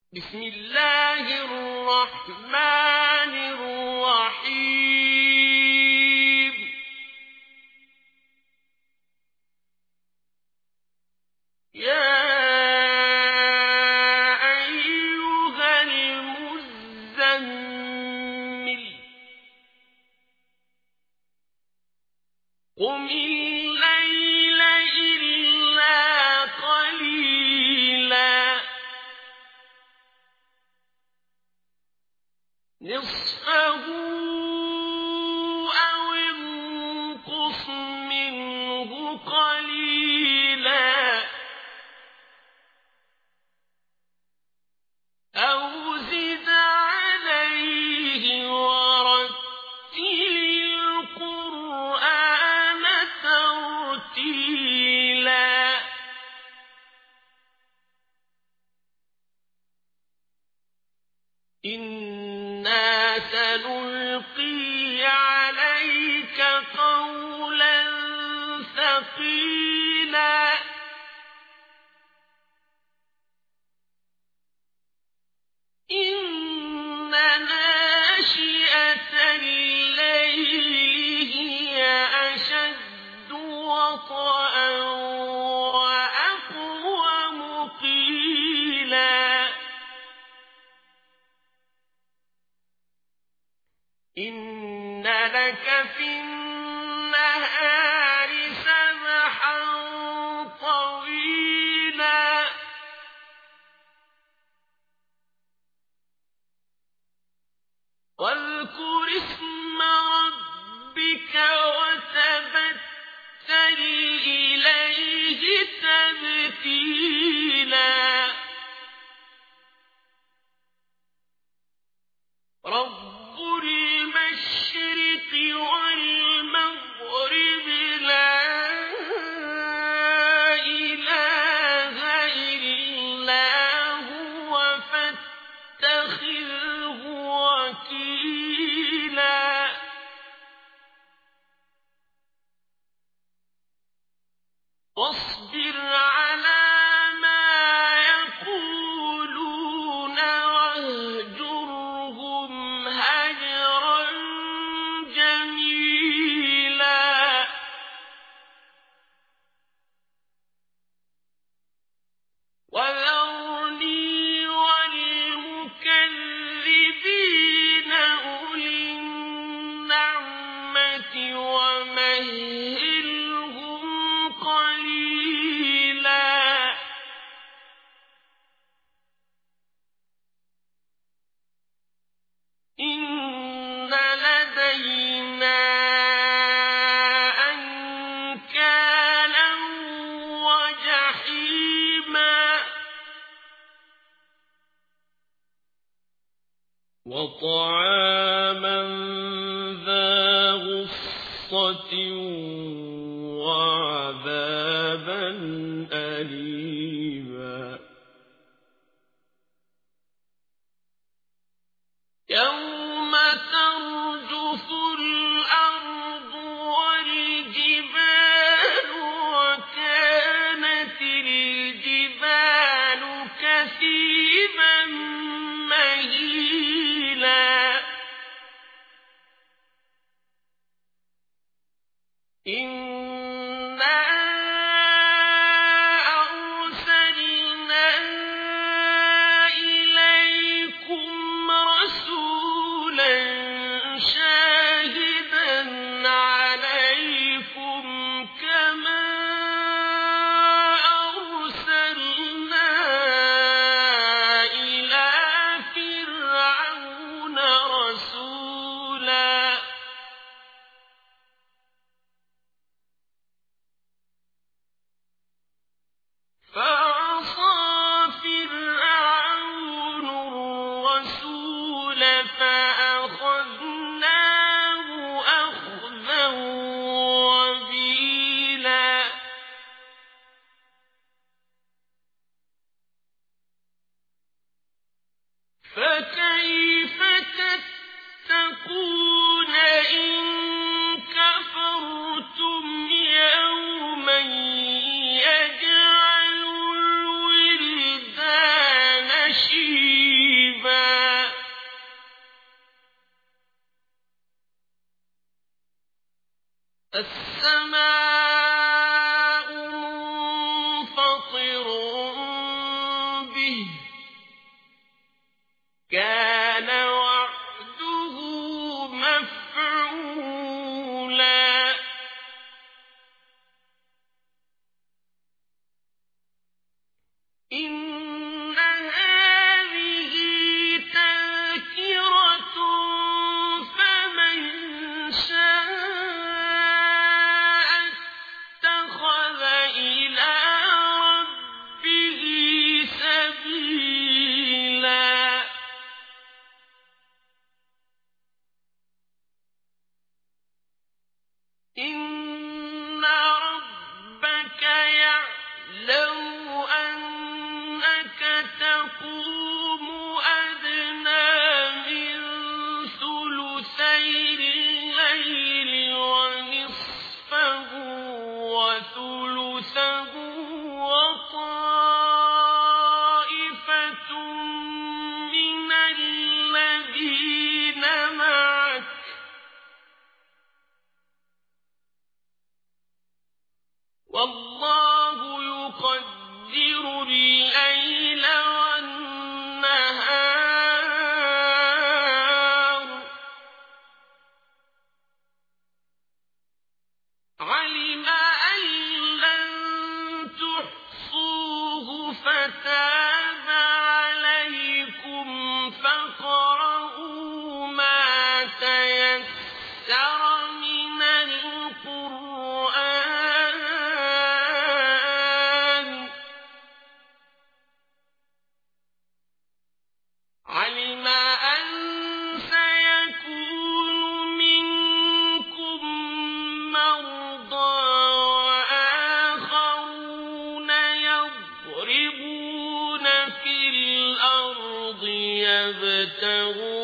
بسم الله الرحمن الرحيم يا أيها المزمل قم الليل إلا قليلا نصفه أو انقص منه قليلا أو زد عليه ورتل القرآن ترتيلا إنا سنلقي عليك قولا ثقيلا إن ناشئة الليل هي أشد وطئا وأقوم قيلا إن لك في النهار سبحا طويلا واذكر اسم ربك وتبتل إليه تبتيلا رب المشرق والمغرب لا إله إلا هو فاتخذه وكيلا واصبر على ما يقولون واهجرهم هجرا جميلا وذرني والمكذبين أولي النعمة ومهلهم قليلا إن لدينا أنكالا وجحيما وطعاما ذا غصة وعذابا أليما يوم ترجف الأرض والجبال وكانت الجبال كثيبا مهيلا إنا أرسلنا إليكم رسولا شاهدا عليكم كما أرسلنا إلى فرعون رسولا فعصى فرعون الرسول فأخذناه أخذا وبيلا فكيف تتقون إن كفرتم يوما يجعل الولدان شيبا السماء منفطر به كان وعده مفعولا إن هذه تذكرة فمن شاء اتخذ إلى ربه سبيلا إن ربك يعلم أنك تقوم أدنى من ثلثي الليل ونصفه وثلثه وطائفة من الذين معك والله يقدر الليل والنهار علم أن لن تحصوه فتاب عليكم فاقرؤوا ما تيسر من القرآن علم أن سيكون منكم مرضى وآخرون يضربون في الأرض يبتغون